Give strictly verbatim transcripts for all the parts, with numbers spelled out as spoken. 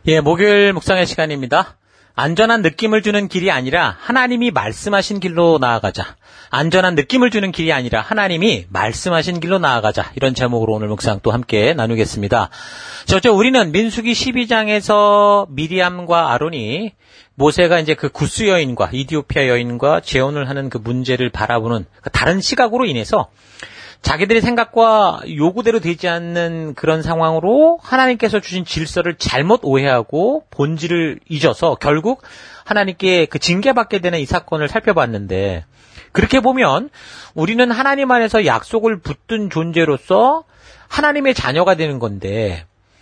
예, 목요일 묵상의 시간입니다. 안전한 느낌을 주는 길이 아니라 하나님이 말씀하신 길로 나아가자. 안전한 느낌을 주는 길이 아니라 하나님이 말씀하신 길로 나아가자. 이런 제목으로 오늘 묵상 또 함께 나누겠습니다. 저저 우리는 민수기 십이 장에서 미리암과 아론이 모세가 이제 그 구스 여인과 이디오피아 여인과 재혼을 하는 그 문제를 바라보는 그 다른 시각으로 인해서 자기들의 생각과 요구대로 되지 않는 그런 상황으로 하나님께서 주신 질서를 잘못 오해하고 본질을 잊어서 결국 하나님께 그 징계받게 되는 이 사건을 살펴봤는데, 그렇게 보면 우리는 하나님 안에서 약속을 붙든 존재로서 하나님의 자녀가 되는 건데,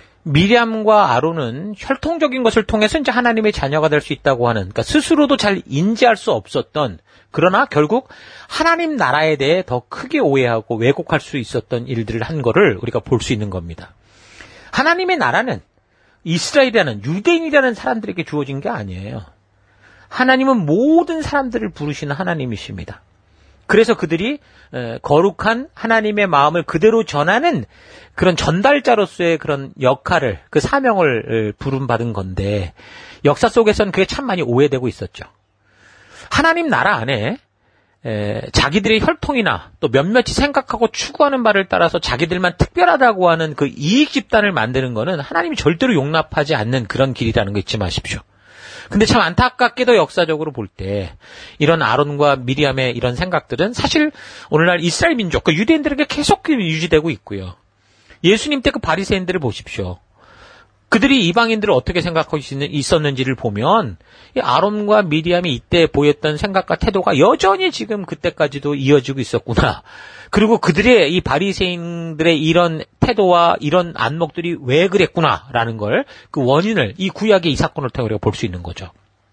미리암과 아론은 혈통적인 것을 통해서 이제 하나님의 자녀가 될 수 있다고 하는, 그러니까 스스로도 잘 인지할 수 없었던, 그러나 결국 하나님 나라에 대해 더 크게 오해하고 왜곡할 수 있었던 일들을 한 거를 우리가 볼 수 있는 겁니다. 하나님의 나라는 이스라엘이라는 유대인이라는 사람들에게 주어진 게 아니에요. 하나님은 모든 사람들을 부르시는 하나님이십니다. 그래서 그들이 거룩한 하나님의 마음을 그대로 전하는 그런 전달자로서의 그런 역할을, 그 사명을 부름받은 건데, 역사 속에서는 그게 참 많이 오해되고 있었죠. 하나님 나라 안에 에, 자기들의 혈통이나 또 몇몇이 생각하고 추구하는 바를 따라서 자기들만 특별하다고 하는 그 이익 집단을 만드는 거는 하나님이 절대로 용납하지 않는 그런 길이라는 거 잊지 마십시오. 근데 참 안타깝게도 역사적으로 볼 때 이런 아론과 미리암의 이런 생각들은 사실 오늘날 이스라엘 민족, 그 유대인들에게 계속 유지되고 있고요. 예수님 때 그 바리새인들을 보십시오. 그들이 이방인들을 어떻게 생각하고 있었는지를 보면 이 아론과 미리암이 이때 보였던 생각과 태도가 여전히 지금 그때까지도 이어지고 있었구나. 그리고 그들의 이 바리새인들의 이런 태도와 이런 안목들이 왜 그랬구나라는 걸, 그 원인을 이 구약의 이 사건을 통해 우리가 볼 수 있는 거죠.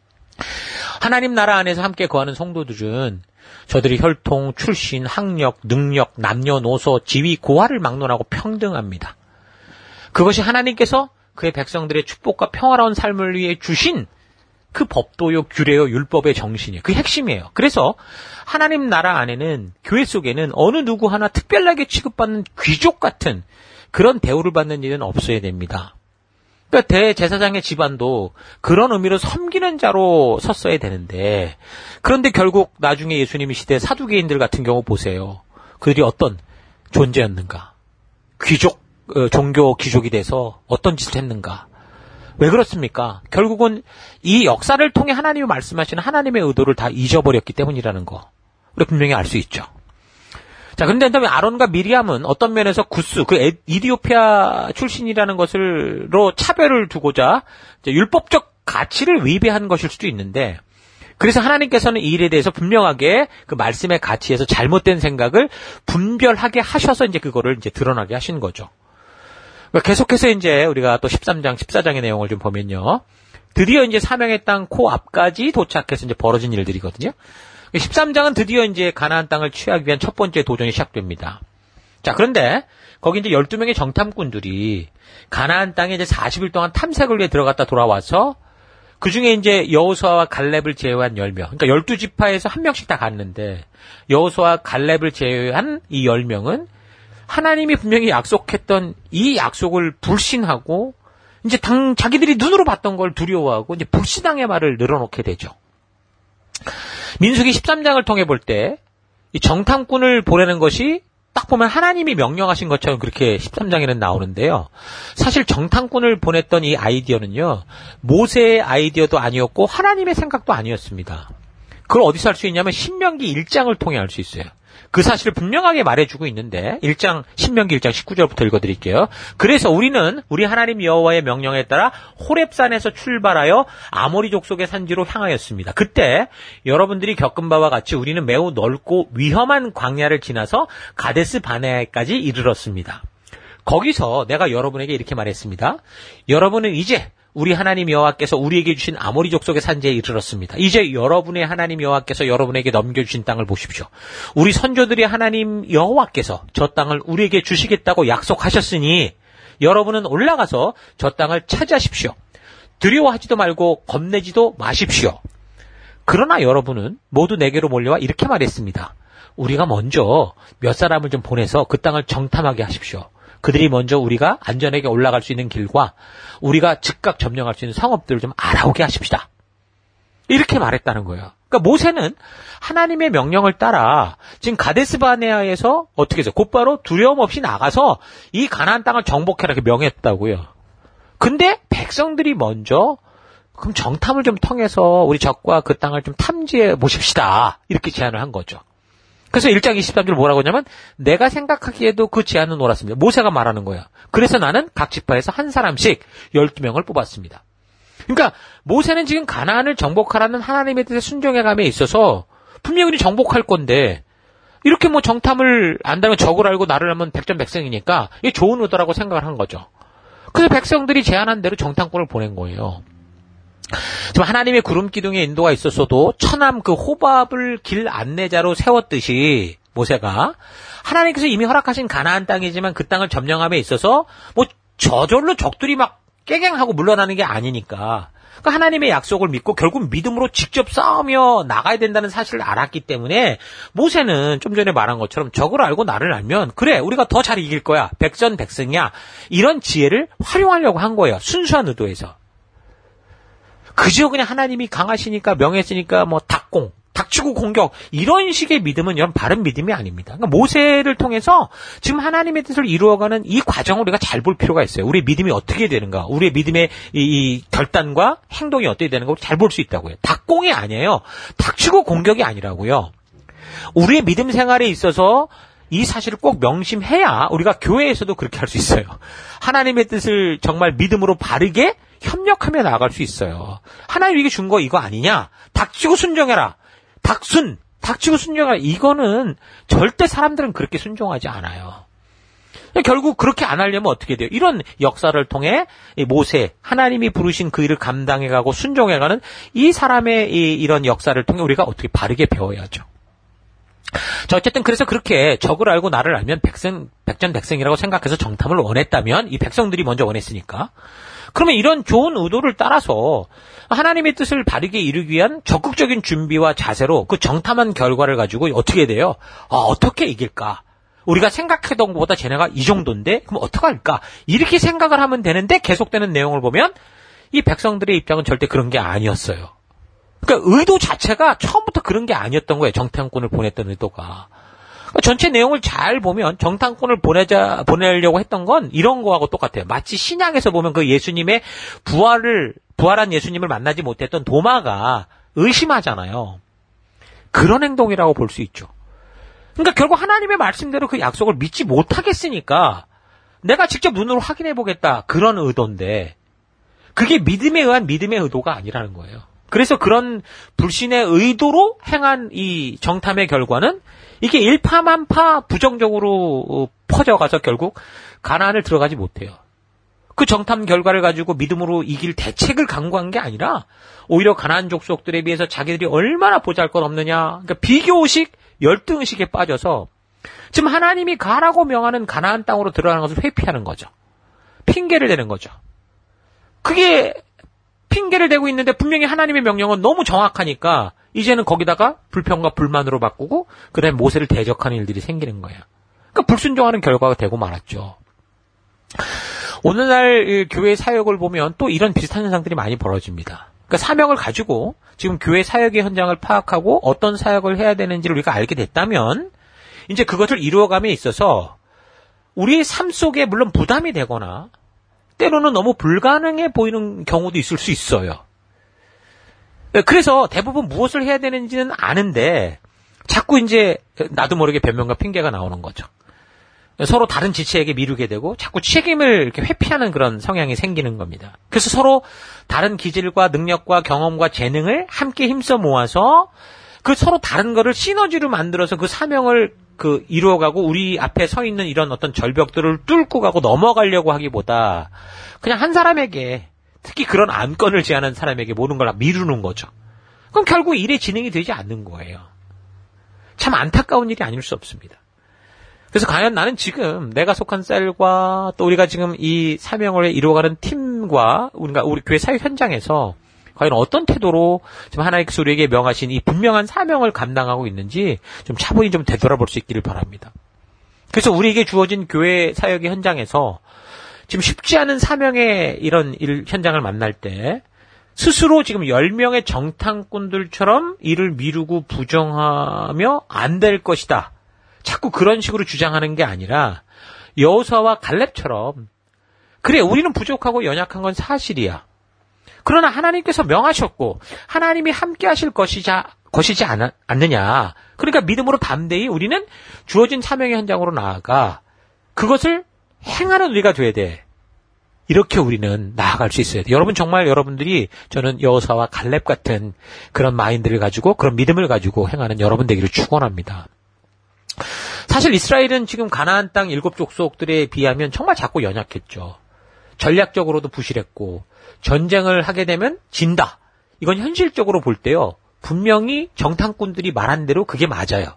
하나님 나라 안에서 함께 거하는 성도들은 저들이 혈통, 출신, 학력, 능력, 남녀노소, 지위, 고하를 막론하고 평등합니다. 그것이 하나님께서 그의 백성들의 축복과 평화로운 삶을 위해 주신 그 법도요, 규례요, 율법의 정신이에요. 그 핵심이에요. 그래서 하나님 나라 안에는, 교회 속에는 어느 누구 하나 특별하게 취급받는 귀족 같은 그런 대우를 받는 일은 없어야 됩니다. 그러니까 대제사장의 집안도 그런 의미로 섬기는 자로 섰어야 되는데, 그런데 결국 나중에 예수님이 시대 사두개인들 같은 경우 보세요. 그들이 어떤 존재였는가? 귀족, 어, 종교 귀족이 돼서 어떤 짓을 했는가? 왜 그렇습니까? 결국은 이 역사를 통해 하나님이 말씀하시는 하나님의 의도를 다 잊어버렸기 때문이라는 거, 우리 분명히 알 수 있죠. 자, 그런데 그다음에 아론과 미리암은 어떤 면에서 구스, 그 이디오피아 출신이라는 것을로 차별을 두고자 이제 율법적 가치를 위배한 것일 수도 있는데, 그래서 하나님께서는 이 일에 대해서 분명하게 그 말씀의 가치에서 잘못된 생각을 분별하게 하셔서 이제 그거를 이제 드러나게 하신 거죠. 계속해서 이제 우리가 또 십삼 장, 십사 장의 내용을 좀 보면요. 드디어 이제 사명의 땅 코앞까지 도착해서 이제 벌어진 일들이거든요. 십삼 장은 드디어 이제 가나안 땅을 취하기 위한 첫 번째 도전이 시작됩니다. 자, 그런데 거기 이제 열두 명의 정탐꾼들이 가나안 땅에 이제 사십 일 동안 탐색을 위해 들어갔다 돌아와서 그 중에 이제 여호수아와 갈렙을 제외한 열 명, 그러니까 열두 지파에서 한 명씩 다 갔는데 여호수아와 갈렙을 제외한 이 열 명은 하나님이 분명히 약속했던 이 약속을 불신하고 이제 당 자기들이 눈으로 봤던 걸 두려워하고 이제 불신앙의 말을 늘어놓게 되죠. 민수기 십삼 장을 통해 볼 때 이 정탐꾼을 보내는 것이 딱 보면 하나님이 명령하신 것처럼 그렇게 십삼 장에는 나오는데요. 사실 정탐꾼을 보냈던 이 아이디어는요, 모세의 아이디어도 아니었고 하나님의 생각도 아니었습니다. 그걸 어디서 알 수 있냐면 신명기 일 장을 통해 알 수 있어요. 그 사실을 분명하게 말해주고 있는데, 일 장, 신명기 일 장 십구 절부터 읽어드릴게요. 그래서 우리는 우리 하나님 여호와의 명령에 따라 호렙산에서 출발하여 아모리 족속의 산지로 향하였습니다. 그때 여러분들이 겪은 바와 같이 우리는 매우 넓고 위험한 광야를 지나서 가데스 바네아에까지 이르렀습니다. 거기서 내가 여러분에게 이렇게 말했습니다. 여러분은 이제 우리 하나님 여호와께서 우리에게 주신 아모리 족속의 산지에 이르렀습니다. 이제 여러분의 하나님 여호와께서 여러분에게 넘겨주신 땅을 보십시오. 우리 선조들의 하나님 여호와께서 저 땅을 우리에게 주시겠다고 약속하셨으니 여러분은 올라가서 저 땅을 차지하십시오. 두려워하지도 말고 겁내지도 마십시오. 그러나 여러분은 모두 내게로 몰려와 이렇게 말했습니다. 우리가 먼저 몇 사람을 좀 보내서 그 땅을 정탐하게 하십시오. 그들이 먼저 우리가 안전하게 올라갈 수 있는 길과 우리가 즉각 점령할 수 있는 성읍들을 좀 알아오게 하십시다. 이렇게 말했다는 거예요. 그러니까 모세는 하나님의 명령을 따라 지금 가데스바네아에서 어떻게 해서 곧바로 두려움 없이 나가서 이 가나안 땅을 정복해라 이렇게 명했다고요. 근데 백성들이 먼저 그럼 정탐을 좀 통해서 우리 적과 그 땅을 좀 탐지해 보십시다. 이렇게 제안을 한 거죠. 그래서 일 장 이십삼 절 뭐라고 하냐면 내가 생각하기에도 그 제안은 옳았습니다. 모세가 말하는 거야. 그래서 나는 각 지파에서 한 사람씩 열두 명을 뽑았습니다. 그러니까 모세는 지금 가나안을 정복하라는 하나님의 뜻에 순종해감에 있어서 분명히 정복할 건데 이렇게 뭐 정탐을 안다면 적을 알고 나를 하면 백전백승이니까 이게 좋은 의도라고 생각을 한 거죠. 그래서 백성들이 제안한 대로 정탐꾼을 보낸 거예요. 지금 하나님의 구름 기둥의 인도가 있었어도 처남 그 호밥을 길 안내자로 세웠듯이 모세가 하나님께서 이미 허락하신 가나안 땅이지만 그 땅을 점령함에 있어서 뭐 저절로 적들이 막 깨갱하고 물러나는 게 아니니까 그러니까 하나님의 약속을 믿고 결국 믿음으로 직접 싸우며 나가야 된다는 사실을 알았기 때문에 모세는 좀 전에 말한 것처럼 적을 알고 나를 알면 그래 우리가 더 잘 이길 거야 백전백승이야 이런 지혜를 활용하려고 한 거예요. 순수한 의도에서. 그저 그냥 하나님이 강하시니까 명했으니까 뭐 닭공, 닥치고 공격 이런 식의 믿음은 여러분 바른 믿음이 아닙니다. 그러니까 모세를 통해서 지금 하나님의 뜻을 이루어가는 이 과정을 우리가 잘 볼 필요가 있어요. 우리의 믿음이 어떻게 되는가, 우리의 믿음의 이, 이 결단과 행동이 어떻게 되는가 잘 볼 수 있다고요. 닭공이 아니에요. 닥치고 공격이 아니라고요. 우리의 믿음 생활에 있어서 이 사실을 꼭 명심해야 우리가 교회에서도 그렇게 할 수 있어요. 하나님의 뜻을 정말 믿음으로 바르게 협력하며 나아갈 수 있어요. 하나님 이게 준 거 이거 아니냐? 닥치고 순종해라. 닥순, 닥치고 순종해라. 이거는 절대 사람들은 그렇게 순종하지 않아요. 결국 그렇게 안 하려면 어떻게 돼요? 이런 역사를 통해 모세, 하나님이 부르신 그 일을 감당해가고 순종해가는 이 사람의 이, 이런 역사를 통해 우리가 어떻게 바르게 배워야죠. 자, 어쨌든 그래서 그렇게 적을 알고 나를 알면 백성, 백전백승이라고 생각해서 정탐을 원했다면 이 백성들이 먼저 원했으니까 그러면 이런 좋은 의도를 따라서 하나님의 뜻을 바르게 이루기 위한 적극적인 준비와 자세로 그 정탐한 결과를 가지고 어떻게 돼요? 아, 어떻게 이길까? 우리가 생각했던 것보다 쟤네가 이 정도인데 그럼 어떡할까? 이렇게 생각을 하면 되는데 계속되는 내용을 보면 이 백성들의 입장은 절대 그런 게 아니었어요. 그러니까 의도 자체가 처음부터 그런 게 아니었던 거예요. 정탐꾼을 보냈던 의도가. 그러니까 전체 내용을 잘 보면 정탐꾼을 보내자, 보내려고 했던 건 이런 거하고 똑같아요. 마치 신약에서 보면 그 예수님의 부활을, 부활한 예수님을 만나지 못했던 도마가 의심하잖아요. 그런 행동이라고 볼 수 있죠. 그러니까 결국 하나님의 말씀대로 그 약속을 믿지 못하겠으니까 내가 직접 눈으로 확인해 보겠다. 그런 의도인데 그게 믿음에 의한 믿음의 의도가 아니라는 거예요. 그래서 그런 불신의 의도로 행한 이 정탐의 결과는 이게 일파만파 부정적으로 퍼져가서 결국 가나안을 들어가지 못해요. 그 정탐 결과를 가지고 믿음으로 이길 대책을 강구한 게 아니라 오히려 가나안 족속들에 비해서 자기들이 얼마나 보잘것없느냐. 그러니까 비교의식, 열등의식에 빠져서 지금 하나님이 가라고 명하는 가나안 땅으로 들어가는 것을 회피하는 거죠. 핑계를 대는 거죠. 그게 핑계를 대고 있는데 분명히 하나님의 명령은 너무 정확하니까 이제는 거기다가 불평과 불만으로 바꾸고 그다음에 모세를 대적하는 일들이 생기는 거예요. 그러니까 불순종하는 결과가 되고 말았죠. 오늘날 교회 사역을 보면 또 이런 비슷한 현상들이 많이 벌어집니다. 그러니까 사명을 가지고 지금 교회 사역의 현장을 파악하고 어떤 사역을 해야 되는지를 우리가 알게 됐다면 이제 그것을 이루어감에 있어서 우리의 삶 속에 물론 부담이 되거나 때로는 너무 불가능해 보이는 경우도 있을 수 있어요. 그래서 대부분 무엇을 해야 되는지는 아는데 자꾸 이제 나도 모르게 변명과 핑계가 나오는 거죠. 서로 다른 지체에게 미루게 되고 자꾸 책임을 이렇게 회피하는 그런 성향이 생기는 겁니다. 그래서 서로 다른 기질과 능력과 경험과 재능을 함께 힘써 모아서 그 서로 다른 거를 시너지로 만들어서 그 사명을 그 이루어가고 우리 앞에 서 있는 이런 어떤 절벽들을 뚫고 가고 넘어가려고 하기보다 그냥 한 사람에게 특히 그런 안건을 제안한 사람에게 모든 걸 미루는 거죠. 그럼 결국 일에 진행이 되지 않는 거예요. 참 안타까운 일이 아닐 수 없습니다. 그래서 과연 나는 지금 내가 속한 셀과 또 우리가 지금 이 사명을 이루어가는 팀과 우리가 우리 교회 사역 현장에서 과연 어떤 태도로 지금 하나님께서 우리에게 명하신 이 분명한 사명을 감당하고 있는지 좀 차분히 좀 되돌아볼 수 있기를 바랍니다. 그래서 우리에게 주어진 교회 사역의 현장에서 지금 쉽지 않은 사명의 이런 일 현장을 만날 때 스스로 지금 열 명의 정탐꾼들처럼 이를 미루고 부정하며 안 될 것이다. 자꾸 그런 식으로 주장하는 게 아니라 여호수아와 갈렙처럼 그래 우리는 부족하고 연약한 건 사실이야. 그러나 하나님께서 명하셨고 하나님이 함께 하실 것이자, 것이지 않, 않느냐. 그러니까 믿음으로 담대히 우리는 주어진 사명의 현장으로 나아가 그것을 행하는 우리가 돼야 돼. 이렇게 우리는 나아갈 수 있어야 돼. 여러분 정말 여러분들이 저는 여호수아와 갈렙 같은 그런 마인드를 가지고 그런 믿음을 가지고 행하는 여러분 되기를 축원합니다. 사실 이스라엘은 지금 가나안 땅 일곱 족속들에 비하면 정말 작고 연약했죠. 전략적으로도 부실했고 전쟁을 하게 되면 진다. 이건 현실적으로 볼 때요. 분명히 정탐꾼들이 말한 대로 그게 맞아요.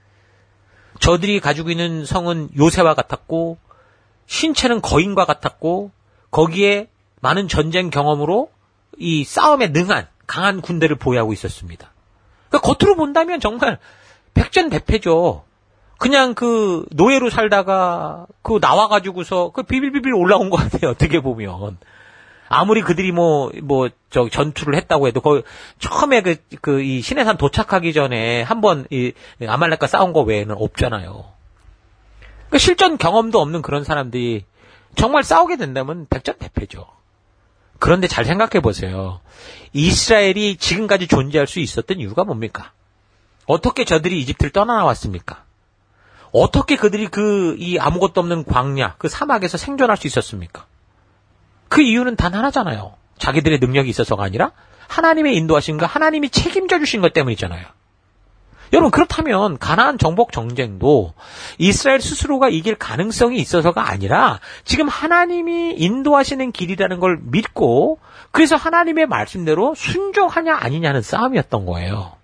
저들이 가지고 있는 성은 요새와 같았고 신체는 거인과 같았고 거기에 많은 전쟁 경험으로 이 싸움에 능한 강한 군대를 보유하고 있었습니다. 그러니까 겉으로 본다면 정말 백전백패죠. 그냥 그 노예로 살다가 그 나와가지고서 그 비빌비빌 올라온 것 같아요. 어떻게 보면 아무리 그들이 뭐 뭐 저 전투를 했다고 해도 그 처음에 그 그 이 시내산 도착하기 전에 한번 이 아말렉과 싸운 거 외에는 없잖아요. 그러니까 실전 경험도 없는 그런 사람들이 정말 싸우게 된다면 백전백패죠. 그런데 잘 생각해 보세요. 이스라엘이 지금까지 존재할 수 있었던 이유가 뭡니까? 어떻게 저들이 이집트를 떠나나왔습니까? 어떻게 그들이 그 이 아무것도 없는 광야, 그 사막에서 생존할 수 있었습니까? 그 이유는 단 하나잖아요. 자기들의 능력이 있어서가 아니라 하나님의 인도하심과 하나님이 책임져 주신 것 때문이잖아요. 여러분 그렇다면 가나안 정복 전쟁도 이스라엘 스스로가 이길 가능성이 있어서가 아니라 지금 하나님이 인도하시는 길이라는 걸 믿고 그래서 하나님의 말씀대로 순종하냐 아니냐는 싸움이었던 거예요.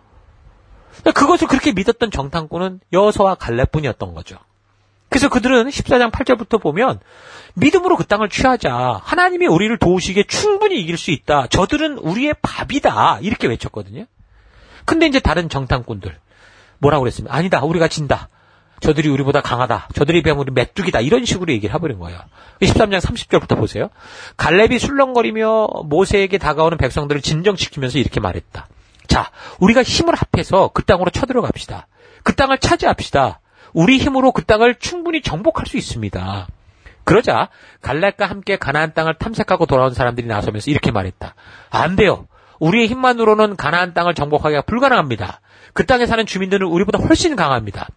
그것을 그렇게 믿었던 정탐꾼은 여호수아와 갈렙뿐이었던 거죠. 그래서 그들은 십사 장 팔 절부터 보면 믿음으로 그 땅을 취하자. 하나님이 우리를 도우시기에 충분히 이길 수 있다. 저들은 우리의 밥이다. 이렇게 외쳤거든요. 근데 이제 다른 정탐꾼들 뭐라고 그랬습니까? 아니다. 우리가 진다. 저들이 우리보다 강하다. 저들이 비하면 우리 메뚜기다. 이런 식으로 얘기를 해버린 거예요. 십삼 장 삼십 절부터 보세요. 갈렙이 술렁거리며 모세에게 다가오는 백성들을 진정시키면서 이렇게 말했다. 자, 우리가 힘을 합해서 그 땅으로 쳐들어갑시다. 그 땅을 차지합시다. 우리 힘으로 그 땅을 충분히 정복할 수 있습니다. 그러자 갈렙과 함께 가나안 땅을 탐색하고 돌아온 사람들이 나서면서 이렇게 말했다. 안 돼요. 우리의 힘만으로는 가나안 땅을 정복하기가 불가능합니다. 그 땅에 사는 주민들은 우리보다 훨씬 강합니다.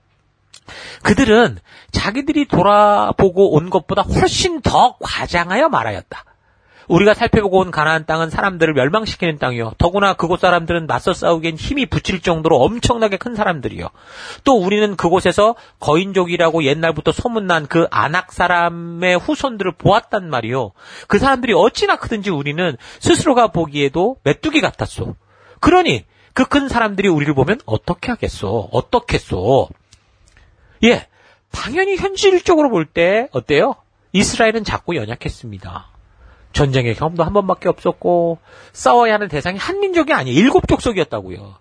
그들은 자기들이 돌아보고 온 것보다 훨씬 더 과장하여 말하였다. 우리가 살펴보고 온 가나안 땅은 사람들을 멸망시키는 땅이요. 더구나 그곳 사람들은 맞서 싸우기엔 힘이 붙일 정도로 엄청나게 큰 사람들이요. 또 우리는 그곳에서 거인족이라고 옛날부터 소문난 그 아낙 사람의 후손들을 보았단 말이요. 그 사람들이 어찌나 크든지 우리는 스스로가 보기에도 메뚜기 같았소. 그러니 그 큰 사람들이 우리를 보면 어떻게 하겠소? 어떻겠소? 예, 당연히 현실적으로 볼 때 어때요? 이스라엘은 작고 연약했습니다. 전쟁의 경험도 한 번밖에 없었고 싸워야 하는 대상이 한민족이 아니에요. 일곱 족속이었다고요.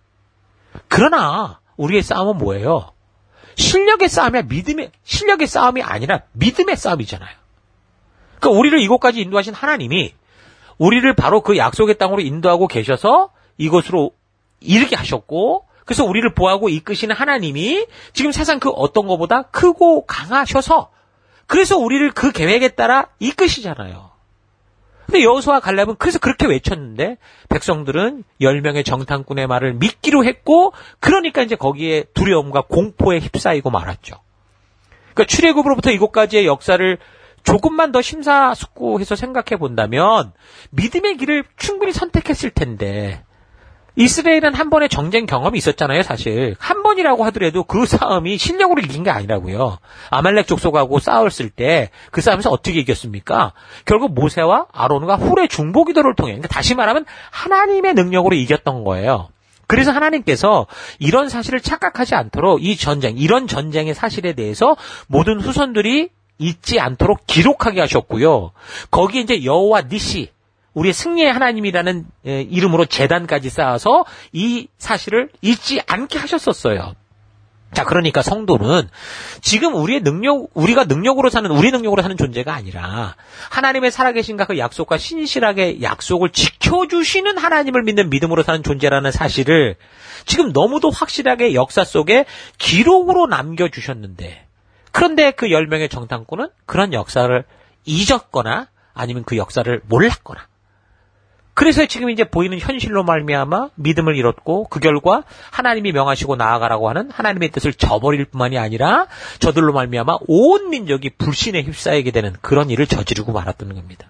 그러나 우리의 싸움은 뭐예요? 실력의 싸움이 믿음의 실력의 싸움이 아니라 믿음의 싸움이잖아요. 그러니까 우리를 이곳까지 인도하신 하나님이 우리를 바로 그 약속의 땅으로 인도하고 계셔서 이곳으로 이르게 하셨고 그래서 우리를 보호하고 이끄시는 하나님이 지금 세상 그 어떤 것보다 크고 강하셔서 그래서 우리를 그 계획에 따라 이끄시잖아요. 근데 여호수아와 갈렙은 그래서 그렇게 외쳤는데 백성들은 열 명의 정탐꾼의 말을 믿기로 했고 그러니까 이제 거기에 두려움과 공포에 휩싸이고 말았죠. 그러니까 출애굽으로부터 이곳까지의 역사를 조금만 더 심사숙고해서 생각해 본다면 믿음의 길을 충분히 선택했을 텐데 이스라엘은 한 번의 정쟁 경험이 있었잖아요, 사실. 한 번이라고 하더라도 그 싸움이 실력으로 이긴 게 아니라고요. 아말렉 족속하고 싸웠을 때 그 싸움에서 어떻게 이겼습니까? 결국 모세와 아론과 훌의 중보기도를 통해, 그러니까 다시 말하면 하나님의 능력으로 이겼던 거예요. 그래서 하나님께서 이런 사실을 착각하지 않도록 이 전쟁, 이런 전쟁의 사실에 대해서 모든 후손들이 잊지 않도록 기록하게 하셨고요. 거기에 이제 여호와 니시, 우리의 승리의 하나님이라는 이름으로 제단까지 쌓아서 이 사실을 잊지 않게 하셨었어요. 자, 그러니까 성도는 지금 우리의 능력, 우리가 능력으로 사는, 우리 능력으로 사는 존재가 아니라 하나님의 살아계신가 그 약속과 신실하게 약속을 지켜주시는 하나님을 믿는 믿음으로 사는 존재라는 사실을 지금 너무도 확실하게 역사 속에 기록으로 남겨주셨는데, 그런데 그 열 명의 정탐꾼은 그런 역사를 잊었거나 아니면 그 역사를 몰랐거나, 그래서 지금 이제 보이는 현실로 말미암아 믿음을 잃었고 그 결과 하나님이 명하시고 나아가라고 하는 하나님의 뜻을 저버릴 뿐만이 아니라 저들로 말미암아 온 민족이 불신에 휩싸이게 되는 그런 일을 저지르고 말았다는 겁니다.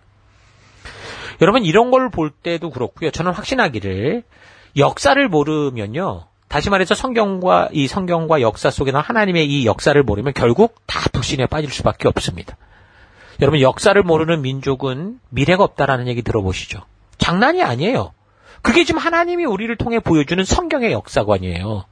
여러분, 이런 걸 볼 때도 그렇고요. 저는 확신하기를 역사를 모르면요, 다시 말해서 성경과 이 성경과 역사 속에는 하나님의 이 역사를 모르면 결국 다 불신에 빠질 수밖에 없습니다. 여러분, 역사를 모르는 민족은 미래가 없다라는 얘기 들어보시죠. 장난이 아니에요. 그게 지금 하나님이 우리를 통해 보여주는 성경의 역사관이에요.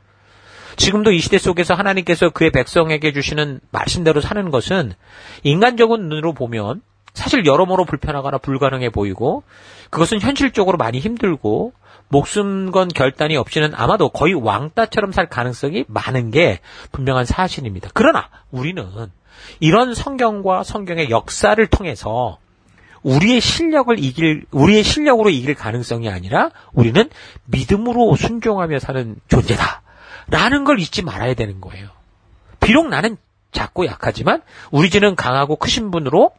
지금도 이 시대 속에서 하나님께서 그의 백성에게 주시는 말씀대로 사는 것은 인간적인 눈으로 보면 사실 여러모로 불편하거나 불가능해 보이고, 그것은 현실적으로 많이 힘들고 목숨 건 결단이 없이는 아마도 거의 왕따처럼 살 가능성이 많은 게 분명한 사실입니다. 그러나 우리는 이런 성경과 성경의 역사를 통해서 우리의 실력을 이길, 우리의 실력으로 이길 가능성이 아니라 우리는 믿음으로 순종하며 사는 존재다 라는 걸 잊지 말아야 되는 거예요. 비록 나는 작고 약하지만 우리 주는 강하고 크신 분으로,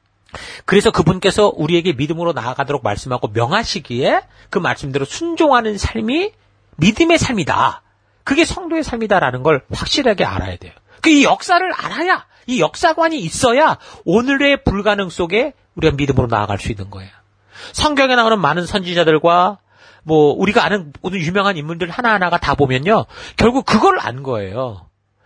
그래서 그분께서 우리에게 믿음으로 나아가도록 말씀하고 명하시기에 그 말씀대로 순종하는 삶이 믿음의 삶이다. 그게 성도의 삶이다라는 걸 확실하게 알아야 돼요. 그 이 역사를 알아야, 이 역사관이 있어야 오늘의 불가능 속에 우리가 믿음으로 나아갈 수 있는 거예요. 성경에 나오는 많은 선지자들과 뭐 우리가 아는 모든 유명한 인물들 하나하나가 다 보면요, 결국 그걸 안 거예요.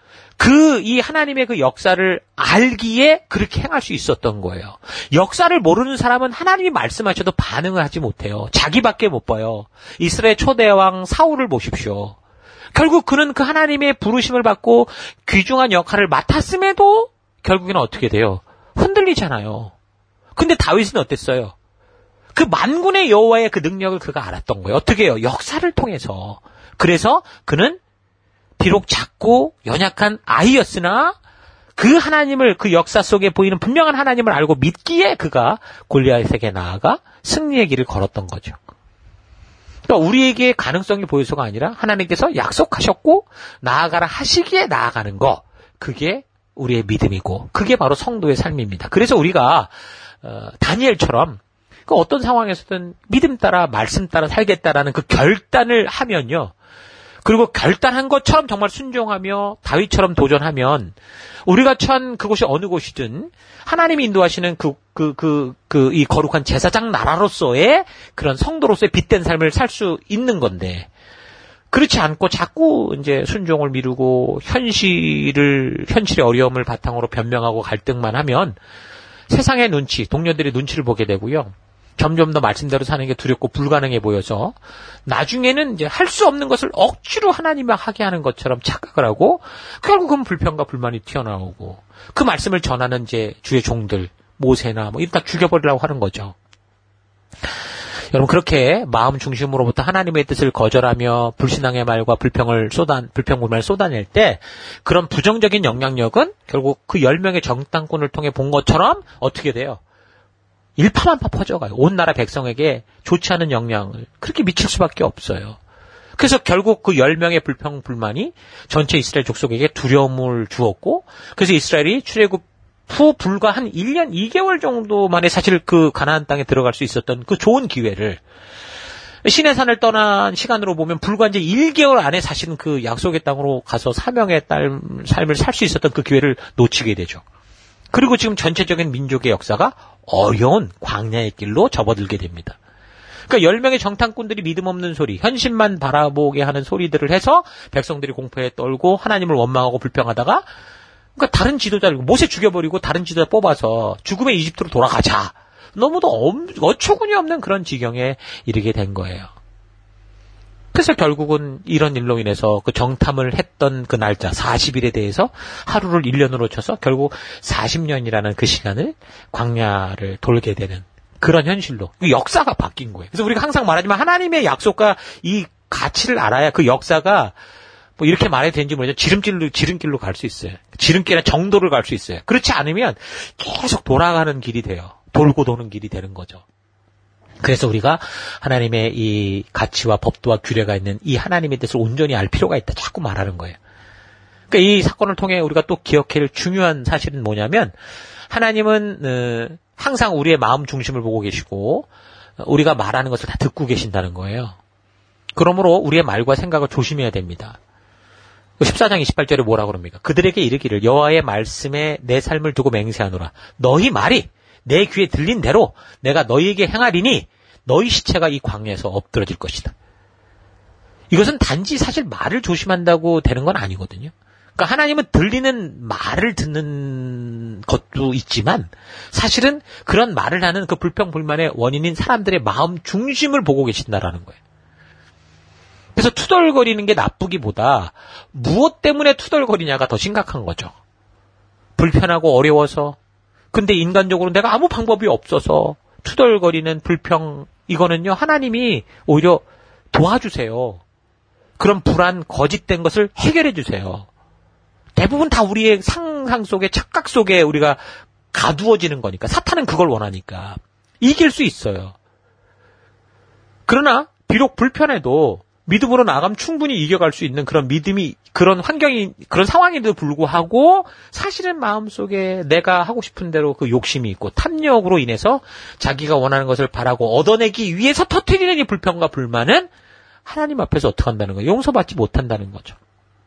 그 이 하나님의 그 역사를 알기에 그렇게 행할 수 있었던 거예요. 역사를 모르는 사람은 하나님이 말씀하셔도 반응을 하지 못해요. 자기밖에 못 봐요. 이스라엘 초대왕 사울을 보십시오. 결국 그는 그 하나님의 부르심을 받고 귀중한 역할을 맡았음에도 결국에는 어떻게 돼요? 흔들리잖아요. 근데 다윗은 어땠어요? 그 만군의 여호와의 그 능력을 그가 알았던 거예요. 어떻게 해요? 역사를 통해서. 그래서 그는 비록 작고 연약한 아이였으나 그 하나님을, 그 역사 속에 보이는 분명한 하나님을 알고 믿기에 그가 골리앗에게 나아가 승리의 길을 걸었던 거죠. 그러니까 우리에게 가능성이 보여서가 아니라 하나님께서 약속하셨고 나아가라 하시기에 나아가는 거, 그게 우리의 믿음이고 그게 바로 성도의 삶입니다. 그래서 우리가 어, 다니엘처럼 그 어떤 상황에서든 믿음 따라 말씀 따라 살겠다라는 그 결단을 하면요, 그리고 결단한 것처럼 정말 순종하며 다윗처럼 도전하면 우리가 처한 그곳이 어느 곳이든 하나님이 인도하시는 그, 그, 그, 그, 이 거룩한 제사장 나라로서의 그런 성도로서의 빛된 삶을 살 수 있는 건데, 그렇지 않고 자꾸 이제 순종을 미루고 현실을, 현실의 어려움을 바탕으로 변명하고 갈등만 하면 세상의 눈치, 동료들의 눈치를 보게 되고요. 점점 더 말씀대로 사는 게 두렵고 불가능해 보여서 나중에는 이제 할 수 없는 것을 억지로 하나님이 하게 하는 것처럼 착각을 하고 결국은 불평과 불만이 튀어나오고 그 말씀을 전하는 이제 주의 종들, 모세나 뭐 이런 다 죽여버리려고 하는 거죠. 여러분, 그렇게 마음 중심으로부터 하나님의 뜻을 거절하며 불신앙의 말과 불평을 쏟아, 불평불만을 쏟아낼 때 그런 부정적인 영향력은 결국 그 열 명의 정탐꾼을 통해 본 것처럼 어떻게 돼요? 일파만파 퍼져가요. 온 나라 백성에게 좋지 않은 영향을 그렇게 미칠 수밖에 없어요. 그래서 결국 그 열 명의 불평, 불만이 전체 이스라엘 족속에게 두려움을 주었고, 그래서 이스라엘이 출애굽 후 불과 한 일 년 이 개월 정도 만에 사실 그 가나안 땅에 들어갈 수 있었던 그 좋은 기회를, 시내산을 떠난 시간으로 보면 불과 이제 일 개월 안에 사실은 그 약속의 땅으로 가서 사명의 딸, 삶을 살 수 있었던 그 기회를 놓치게 되죠. 그리고 지금 전체적인 민족의 역사가 어려운 광야의 길로 접어들게 됩니다. 그러니까 열 명의 정탐꾼들이 믿음 없는 소리, 현실만 바라보게 하는 소리들을 해서 백성들이 공포에 떨고 하나님을 원망하고 불평하다가, 그러니까 다른 지도자를, 모세 죽여버리고 다른 지도자 뽑아서 죽음의 이집트로 돌아가자. 너무도 어처구니 없는 그런 지경에 이르게 된 거예요. 그래서 결국은 이런 일로 인해서 그 정탐을 했던 그 날짜 사십 일에 대해서 하루를 일 년으로 쳐서 결국 사십 년이라는 그 시간을 광야를 돌게 되는 그런 현실로 역사가 바뀐 거예요. 그래서 우리가 항상 말하지만 하나님의 약속과 이 가치를 알아야 그 역사가 뭐 이렇게 말해도 되는지 모르죠. 지름길로, 지름길로 갈 수 있어요. 지름길의 정도를 갈 수 있어요. 그렇지 않으면 계속 돌아가는 길이 돼요. 돌고 도는 길이 되는 거죠. 그래서 우리가 하나님의 이 가치와 법도와 규례가 있는 이 하나님의 뜻을 온전히 알 필요가 있다. 자꾸 말하는 거예요. 그러니까 이 사건을 통해 우리가 또 기억해야 할 중요한 사실은 뭐냐면 하나님은 어, 항상 우리의 마음 중심을 보고 계시고 우리가 말하는 것을 다 듣고 계신다는 거예요. 그러므로 우리의 말과 생각을 조심해야 됩니다. 십사 장 이십팔 절에 뭐라고 그럽니까? 그들에게 이르기를 여호와의 말씀에 내 삶을 두고 맹세하노라. 너희 말이 내 귀에 들린 대로 내가 너희에게 행하리니 너희 시체가 이 광야에서 엎드러질 것이다. 이것은 단지 사실 말을 조심한다고 되는 건 아니거든요. 그러니까 하나님은 들리는 말을 듣는 것도 있지만 사실은 그런 말을 하는 그 불평불만의 원인인 사람들의 마음 중심을 보고 계신다라는 거예요. 그래서 투덜거리는 게 나쁘기보다 무엇 때문에 투덜거리냐가 더 심각한 거죠. 불편하고 어려워서, 근데 인간적으로 내가 아무 방법이 없어서 투덜거리는 불평, 이거는요 하나님이 오히려 도와주세요. 그런 불안, 거짓된 것을 해결해 주세요. 대부분 다 우리의 상상 속에, 착각 속에 우리가 가두어지는 거니까. 사탄은 그걸 원하니까. 이길 수 있어요. 그러나 비록 불편해도 믿음으로 나가면 충분히 이겨갈 수 있는 그런 믿음이, 그런 환경이, 그런 상황인데도 불구하고 사실은 마음속에 내가 하고 싶은 대로 그 욕심이 있고 탐욕으로 인해서 자기가 원하는 것을 바라고 얻어내기 위해서 터뜨리는 이 불평과 불만은 하나님 앞에서 어떻게 한다는 거예요? 용서받지 못한다는 거죠.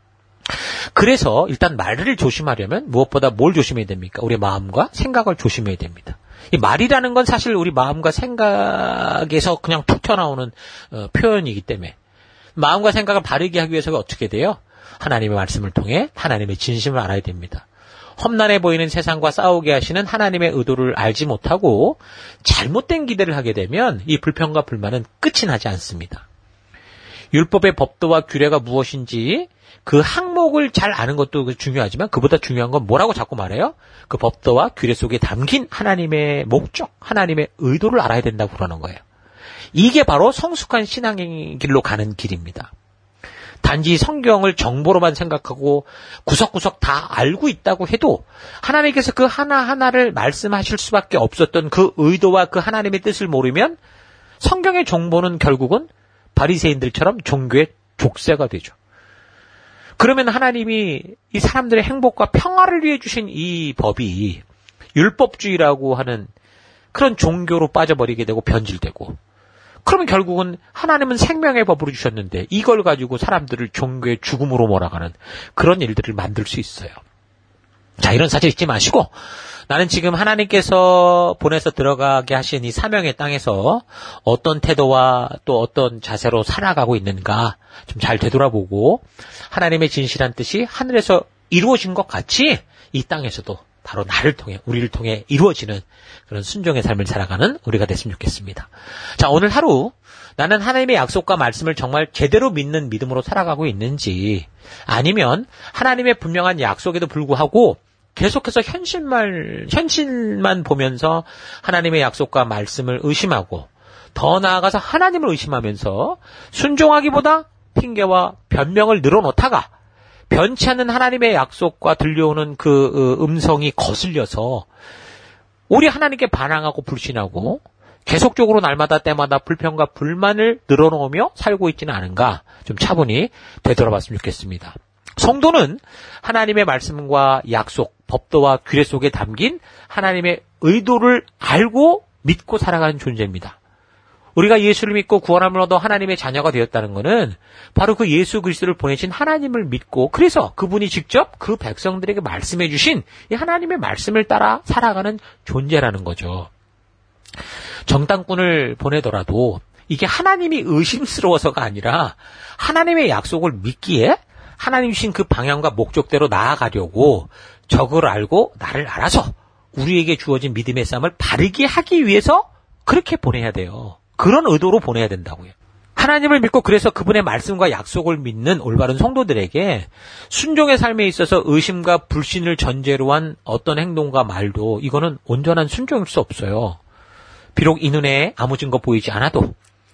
그래서 일단 말을 조심하려면 무엇보다 뭘 조심해야 됩니까? 우리 마음과 생각을 조심해야 됩니다. 이 말이라는 건 사실 우리 마음과 생각에서 그냥 툭 튀어나오는 어, 표현이기 때문에 마음과 생각을 바르게 하기 위해서 어떻게 돼요? 하나님의 말씀을 통해 하나님의 진심을 알아야 됩니다. 험난해 보이는 세상과 싸우게 하시는 하나님의 의도를 알지 못하고 잘못된 기대를 하게 되면 이 불평과 불만은 끝이 나지 않습니다. 율법의 법도와 규례가 무엇인지 그 항목을 잘 아는 것도 중요하지만 그보다 중요한 건 뭐라고 자꾸 말해요? 그 법도와 규례 속에 담긴 하나님의 목적, 하나님의 의도를 알아야 된다고 그러는 거예요. 이게 바로 성숙한 신앙의 길로 가는 길입니다. 단지 성경을 정보로만 생각하고 구석구석 다 알고 있다고 해도 하나님께서 그 하나하나를 말씀하실 수밖에 없었던 그 의도와 그 하나님의 뜻을 모르면 성경의 정보는 결국은 바리새인들처럼 종교의 족쇄가 되죠. 그러면 하나님이 이 사람들의 행복과 평화를 위해 주신 이 법이 율법주의라고 하는 그런 종교로 빠져버리게 되고 변질되고, 그러면 결국은 하나님은 생명의 법으로 주셨는데 이걸 가지고 사람들을 종교의 죽음으로 몰아가는 그런 일들을 만들 수 있어요. 자, 이런 사실 잊지 마시고 나는 지금 하나님께서 보내서 들어가게 하신 이 사명의 땅에서 어떤 태도와 또 어떤 자세로 살아가고 있는가 좀 잘 되돌아보고 하나님의 진실한 뜻이 하늘에서 이루어진 것 같이 이 땅에서도 바로 나를 통해, 우리를 통해 이루어지는 그런 순종의 삶을 살아가는 우리가 됐으면 좋겠습니다. 자, 오늘 하루 나는 하나님의 약속과 말씀을 정말 제대로 믿는 믿음으로 살아가고 있는지, 아니면 하나님의 분명한 약속에도 불구하고 계속해서 현실만, 현실만 보면서 하나님의 약속과 말씀을 의심하고 더 나아가서 하나님을 의심하면서 순종하기보다 핑계와 변명을 늘어놓다가 변치 않는 하나님의 약속과 들려오는 그 음성이 거슬려서 우리 하나님께 반항하고 불신하고 계속적으로 날마다 때마다 불평과 불만을 늘어놓으며 살고 있지는 않은가 좀 차분히 되돌아봤으면 좋겠습니다. 성도는 하나님의 말씀과 약속, 법도와 규례 속에 담긴 하나님의 의도를 알고 믿고 살아가는 존재입니다. 우리가 예수를 믿고 구원함을 얻어 하나님의 자녀가 되었다는 것은 바로 그 예수 그리스도를 보내신 하나님을 믿고, 그래서 그분이 직접 그 백성들에게 말씀해 주신 이 하나님의 말씀을 따라 살아가는 존재라는 거죠. 정탐꾼을 보내더라도 이게 하나님이 의심스러워서가 아니라 하나님의 약속을 믿기에 하나님 주신 그 방향과 목적대로 나아가려고 적을 알고 나를 알아서 우리에게 주어진 믿음의 삶을 바르게 하기 위해서 그렇게 보내야 돼요. 그런 의도로 보내야 된다고요. 하나님을 믿고 그래서 그분의 말씀과 약속을 믿는 올바른 성도들에게 순종의 삶에 있어서 의심과 불신을 전제로 한 어떤 행동과 말도 이거는 온전한 순종일 수 없어요. 비록 이 눈에 아무 증거 보이지 않아도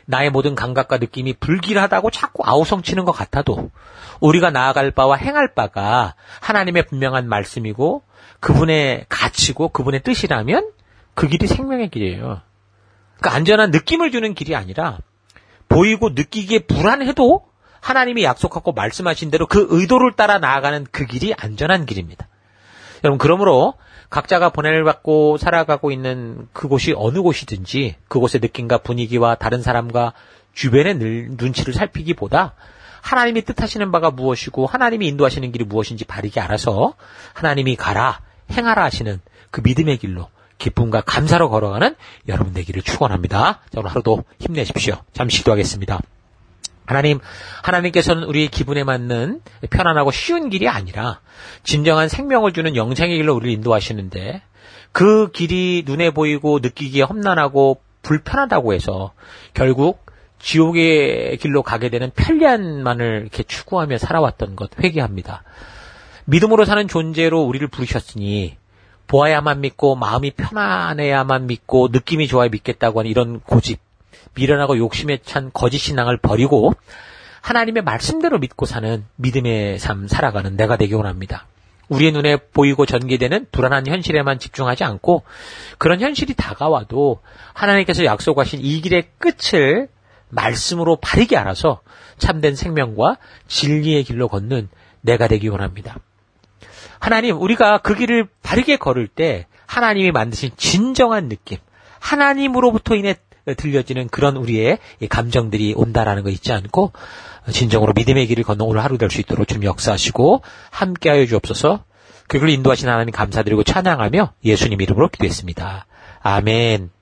나의 모든 감각과 느낌이 불길하다고 자꾸 아우성치는 것 같아도 우리가 나아갈 바와 행할 바가 하나님의 분명한 말씀이고 그분의 가치고 그분의 뜻이라면 그 길이 생명의 길이에요. 그러니까 안전한 느낌을 주는 길이 아니라 보이고 느끼기에 불안해도 하나님이 약속하고 말씀하신 대로 그 의도를 따라 나아가는 그 길이 안전한 길입니다. 여러분, 그러므로 각자가 보냄을 받고 살아가고 있는 그곳이 어느 곳이든지 그곳의 느낌과 분위기와 다른 사람과 주변의 눈치를 살피기보다 하나님이 뜻하시는 바가 무엇이고 하나님이 인도하시는 길이 무엇인지 바르게 알아서 하나님이 가라, 행하라 하시는 그 믿음의 길로 기쁨과 감사로 걸어가는 여러분 되기를 축원합니다. 자, 오늘 하루도 힘내십시오. 잠시 기도하겠습니다. 하나님, 하나님께서는 우리의 기분에 맞는 편안하고 쉬운 길이 아니라 진정한 생명을 주는 영생의 길로 우리를 인도하시는데 그 길이 눈에 보이고 느끼기에 험난하고 불편하다고 해서 결국 지옥의 길로 가게 되는 편리함만을 이렇게 추구하며 살아왔던 것 회개합니다. 믿음으로 사는 존재로 우리를 부르셨으니 보아야만 믿고 마음이 편안해야만 믿고 느낌이 좋아야 믿겠다고 하는 이런 고집, 미련하고 욕심에 찬 거짓 신앙을 버리고 하나님의 말씀대로 믿고 사는 믿음의 삶 살아가는 내가 되기 원합니다. 우리의 눈에 보이고 전개되는 불안한 현실에만 집중하지 않고 그런 현실이 다가와도 하나님께서 약속하신 이 길의 끝을 말씀으로 바르게 알아서 참된 생명과 진리의 길로 걷는 내가 되기 원합니다. 하나님, 우리가 그 길을 바르게 걸을 때 하나님이 만드신 진정한 느낌, 하나님으로부터 인해 들려지는 그런 우리의 감정들이 온다라는 거 잊지 않고 진정으로 믿음의 길을 걷는 오늘 하루 될 수 있도록 주님 역사하시고 함께하여 주옵소서. 그걸 인도하신 하나님 감사드리고 찬양하며 예수님 이름으로 기도했습니다. 아멘.